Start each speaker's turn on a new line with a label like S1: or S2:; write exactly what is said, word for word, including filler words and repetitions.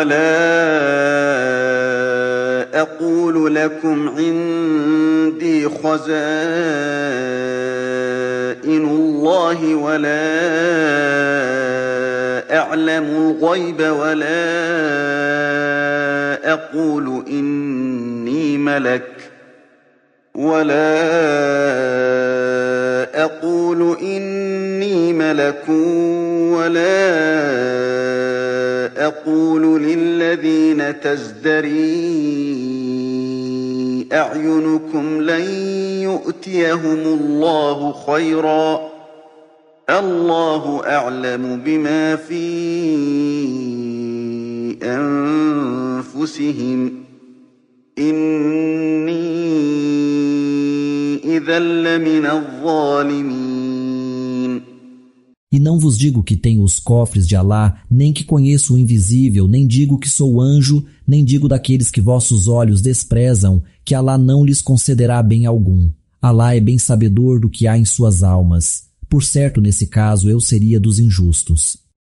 S1: ولا أقول لكم عندي خزائن الله ولا أعلم الغيب ولا أقول إني ملك ولا أقول إني ملك ولا أقول للذين تزدري أعينكم لن يؤتيهم الله خيرا الله أعلم بما في أنفسهم إني إذا لمن الظالمين.
S2: E não vos digo que tenho os cofres de Alá, nem que conheço o invisível, nem digo que sou anjo, nem digo daqueles que vossos olhos desprezam, que Alá não lhes concederá bem algum. Alá é bem sabedor do que há em suas almas. Por certo, nesse caso, eu seria dos injustos.